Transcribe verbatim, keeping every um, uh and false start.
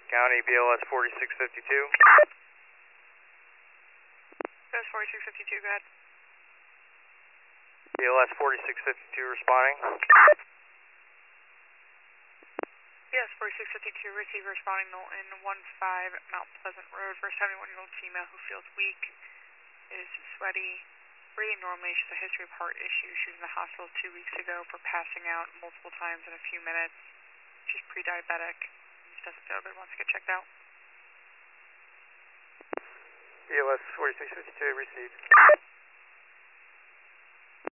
County, B L S forty-six fifty-two. B L S forty-six fifty-two, go ahead. B L S forty-six fifty-two responding. B L S forty-six fifty-two, receive responding in one five Mount Pleasant Road for a seventy-one-year-old female who feels weak, is sweaty, breathing normally. She has a history of heart issues. She was in the hospital two weeks ago for passing out multiple times in a few minutes. She's pre-diabetic. She doesn't feel good, wants to get checked out. B L S forty-six fifty-two received.